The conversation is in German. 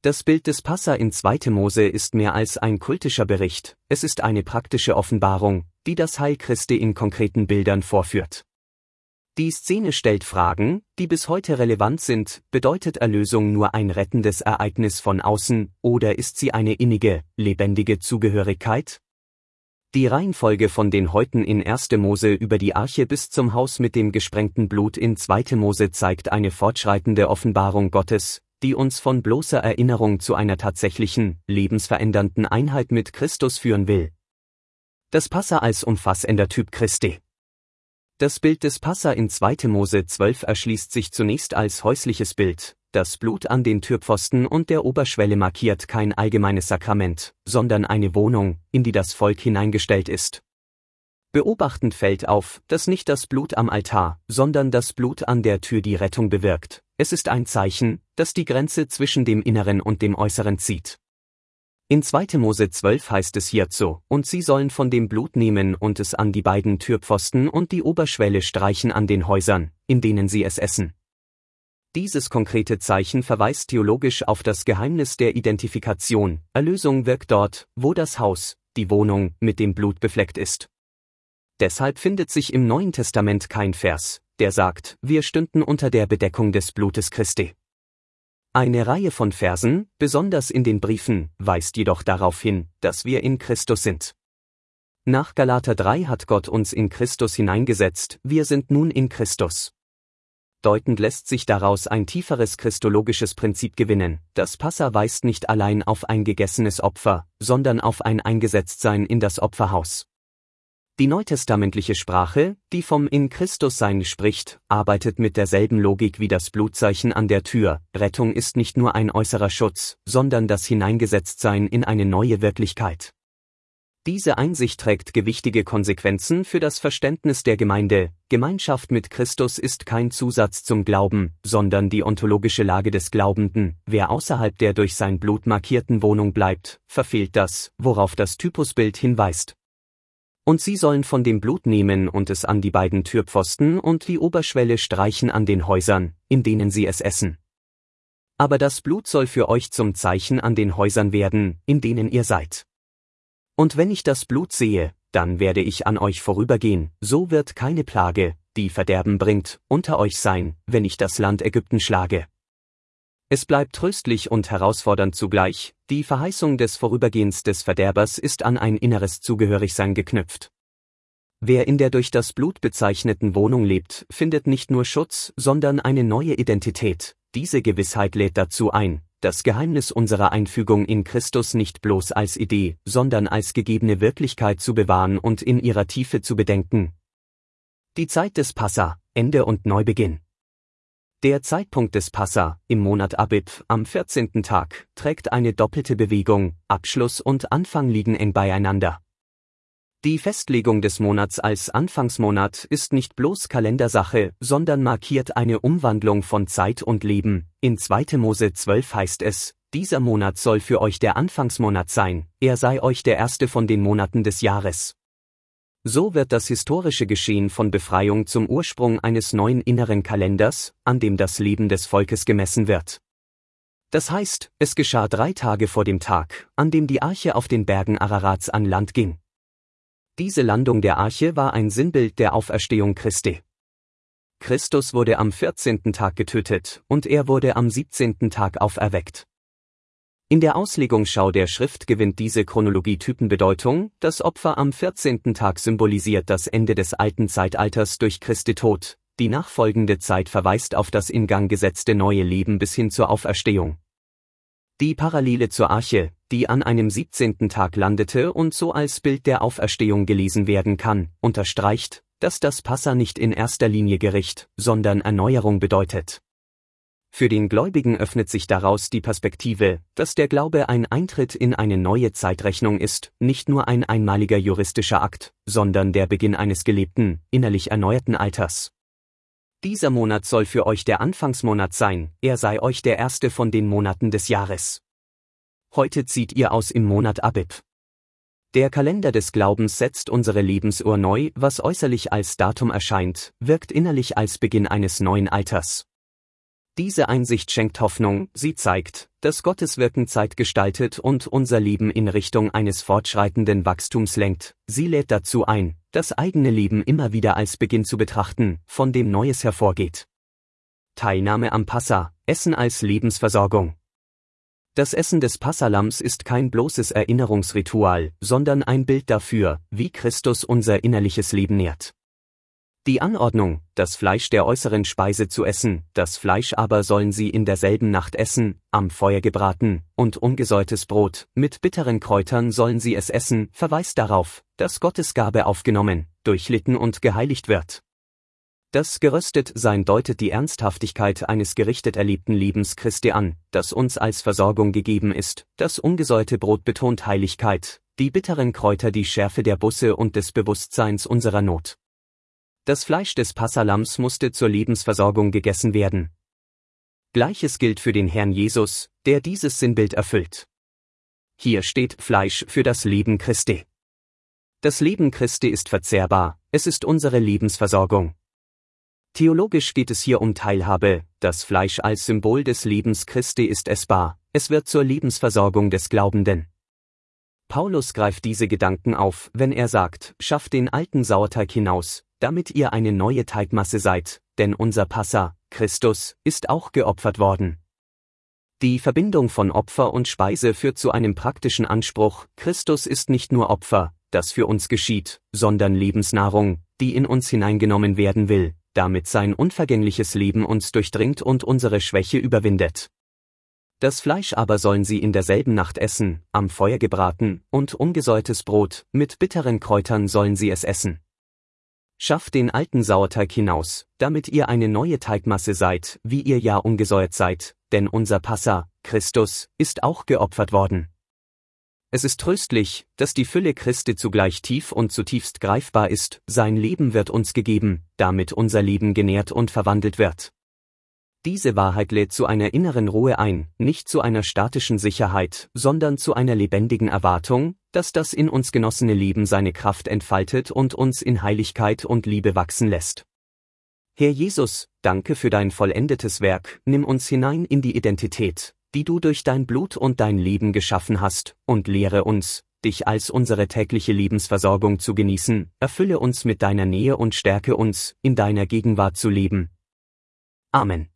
Das Bild des Passa in 2. Mose ist mehr als ein kultischer Bericht, es ist eine praktische Offenbarung, die das Heil Christi in konkreten Bildern vorführt. Die Szene stellt Fragen, die bis heute relevant sind: Bedeutet Erlösung nur ein rettendes Ereignis von außen, oder ist sie eine innige, lebendige Zugehörigkeit? Die Reihenfolge von den Häuten in 1. Mose über die Arche bis zum Haus mit dem gesprengten Blut in 2. Mose zeigt eine fortschreitende Offenbarung Gottes, die uns von bloßer Erinnerung zu einer tatsächlichen, lebensverändernden Einheit mit Christus führen will. Das Passa als umfassender Typ Christi. Das Bild des Passa in 2. Mose 12 erschließt sich zunächst als häusliches Bild. Das Blut an den Türpfosten und der Oberschwelle markiert kein allgemeines Sakrament, sondern eine Wohnung, in die das Volk hineingestellt ist. Beobachtend fällt auf, dass nicht das Blut am Altar, sondern das Blut an der Tür die Rettung bewirkt. Es ist ein Zeichen, das die Grenze zwischen dem Inneren und dem Äußeren zieht. In 2. Mose 12 heißt es hierzu: Und sie sollen von dem Blut nehmen und es an die beiden Türpfosten und die Oberschwelle streichen an den Häusern, in denen sie es essen. Dieses konkrete Zeichen verweist theologisch auf das Geheimnis der Identifikation. Erlösung wirkt dort, wo das Haus, die Wohnung, mit dem Blut befleckt ist. Deshalb findet sich im Neuen Testament kein Vers, der sagt, wir stünden unter der Bedeckung des Blutes Christi. Eine Reihe von Versen, besonders in den Briefen, weist jedoch darauf hin, dass wir in Christus sind. Nach Galater 3 hat Gott uns in Christus hineingesetzt, wir sind nun in Christus. Deutend lässt sich daraus ein tieferes christologisches Prinzip gewinnen: Das Passa weist nicht allein auf ein gegessenes Opfer, sondern auf ein Eingesetztsein in das Opferhaus. Die neutestamentliche Sprache, die vom in Christus Sein spricht, arbeitet mit derselben Logik wie das Blutzeichen an der Tür. Rettung ist nicht nur ein äußerer Schutz, sondern das Hineingesetztsein in eine neue Wirklichkeit. Diese Einsicht trägt gewichtige Konsequenzen für das Verständnis der Gemeinde. Gemeinschaft mit Christus ist kein Zusatz zum Glauben, sondern die ontologische Lage des Glaubenden. Wer außerhalb der durch sein Blut markierten Wohnung bleibt, verfehlt das, worauf das Typusbild hinweist. Und sie sollen von dem Blut nehmen und es an die beiden Türpfosten und die Oberschwelle streichen an den Häusern, in denen sie es essen. Aber das Blut soll für euch zum Zeichen an den Häusern werden, in denen ihr seid. Und wenn ich das Blut sehe, dann werde ich an euch vorübergehen, so wird keine Plage, die Verderben bringt, unter euch sein, wenn ich das Land Ägypten schlage. Es bleibt tröstlich und herausfordernd zugleich: Die Verheißung des Vorübergehens des Verderbers ist an ein inneres Zugehörigsein geknüpft. Wer in der durch das Blut bezeichneten Wohnung lebt, findet nicht nur Schutz, sondern eine neue Identität. Diese Gewissheit lädt dazu ein, das Geheimnis unserer Einfügung in Christus nicht bloß als Idee, sondern als gegebene Wirklichkeit zu bewahren und in ihrer Tiefe zu bedenken. Die Zeit des Passa, Ende und Neubeginn. Der Zeitpunkt des Passa, im Monat Abib, am 14. Tag, trägt eine doppelte Bewegung: Abschluss und Anfang liegen eng beieinander. Die Festlegung des Monats als Anfangsmonat ist nicht bloß Kalendersache, sondern markiert eine Umwandlung von Zeit und Leben. In 2. Mose 12 heißt es: Dieser Monat soll für euch der Anfangsmonat sein, er sei euch der erste von den Monaten des Jahres. So wird das historische Geschehen von Befreiung zum Ursprung eines neuen inneren Kalenders, an dem das Leben des Volkes gemessen wird. Das heißt, es geschah 3 Tage vor dem Tag, an dem die Arche auf den Bergen Ararats an Land ging. Diese Landung der Arche war ein Sinnbild der Auferstehung Christi. Christus wurde am 14. Tag getötet, und er wurde am 17. Tag auferweckt. In der Auslegungsschau der Schrift gewinnt diese Chronologie Typenbedeutung: Das Opfer am 14. Tag symbolisiert das Ende des alten Zeitalters durch Christi Tod, die nachfolgende Zeit verweist auf das in Gang gesetzte neue Leben bis hin zur Auferstehung. Die Parallele zur Arche, die an einem 17. Tag landete und so als Bild der Auferstehung gelesen werden kann, unterstreicht, dass das Passa nicht in erster Linie Gericht, sondern Erneuerung bedeutet. Für den Gläubigen öffnet sich daraus die Perspektive, dass der Glaube ein Eintritt in eine neue Zeitrechnung ist, nicht nur ein einmaliger juristischer Akt, sondern der Beginn eines gelebten, innerlich erneuerten Alters. Dieser Monat soll für euch der Anfangsmonat sein, er sei euch der erste von den Monaten des Jahres. Heute zieht ihr aus im Monat Abib. Der Kalender des Glaubens setzt unsere Lebensuhr neu, was äußerlich als Datum erscheint, wirkt innerlich als Beginn eines neuen Alters. Diese Einsicht schenkt Hoffnung, sie zeigt, dass Gottes Wirken Zeit gestaltet und unser Leben in Richtung eines fortschreitenden Wachstums lenkt. Sie lädt dazu ein, das eigene Leben immer wieder als Beginn zu betrachten, von dem Neues hervorgeht. Teilnahme am Passa, Essen als Lebensversorgung. Das Essen des Passalams ist kein bloßes Erinnerungsritual, sondern ein Bild dafür, wie Christus unser innerliches Leben nährt. Die Anordnung, das Fleisch der äußeren Speise zu essen, das Fleisch aber sollen sie in derselben Nacht essen, am Feuer gebraten, und ungesäuertes Brot, mit bitteren Kräutern sollen sie es essen, verweist darauf, dass Gottes Gabe aufgenommen, durchlitten und geheiligt wird. Das Geröstetsein deutet die Ernsthaftigkeit eines gerichtet erlebten Lebens Christi an, das uns als Versorgung gegeben ist. Das ungesäuerte Brot betont Heiligkeit, die bitteren Kräuter die Schärfe der Busse und des Bewusstseins unserer Not. Das Fleisch des Passalams musste zur Lebensversorgung gegessen werden. Gleiches gilt für den Herrn Jesus, der dieses Sinnbild erfüllt. Hier steht Fleisch für das Leben Christi. Das Leben Christi ist verzehrbar, es ist unsere Lebensversorgung. Theologisch geht es hier um Teilhabe, das Fleisch als Symbol des Lebens Christi ist essbar, es wird zur Lebensversorgung des Glaubenden. Paulus greift diese Gedanken auf, wenn er sagt, schafft den alten Sauerteig hinaus, damit ihr eine neue Teigmasse seid, denn unser Passa, Christus, ist auch geopfert worden. Die Verbindung von Opfer und Speise führt zu einem praktischen Anspruch, Christus ist nicht nur Opfer, das für uns geschieht, sondern Lebensnahrung, die in uns hineingenommen werden will, damit sein unvergängliches Leben uns durchdringt und unsere Schwäche überwindet. Das Fleisch aber sollen sie in derselben Nacht essen, am Feuer gebraten, und ungesäuertes Brot, mit bitteren Kräutern sollen sie es essen. Schafft den alten Sauerteig hinaus, damit ihr eine neue Teigmasse seid, wie ihr ja ungesäuert seid, denn unser Passa, Christus, ist auch geopfert worden. Es ist tröstlich, dass die Fülle Christi zugleich tief und zutiefst greifbar ist, sein Leben wird uns gegeben, damit unser Leben genährt und verwandelt wird. Diese Wahrheit lädt zu einer inneren Ruhe ein, nicht zu einer statischen Sicherheit, sondern zu einer lebendigen Erwartung, dass das in uns genossene Leben seine Kraft entfaltet und uns in Heiligkeit und Liebe wachsen lässt. Herr Jesus, danke für dein vollendetes Werk, nimm uns hinein in die Identität, die du durch dein Blut und dein Leben geschaffen hast, und lehre uns, dich als unsere tägliche Lebensversorgung zu genießen, erfülle uns mit deiner Nähe und stärke uns, in deiner Gegenwart zu leben. Amen.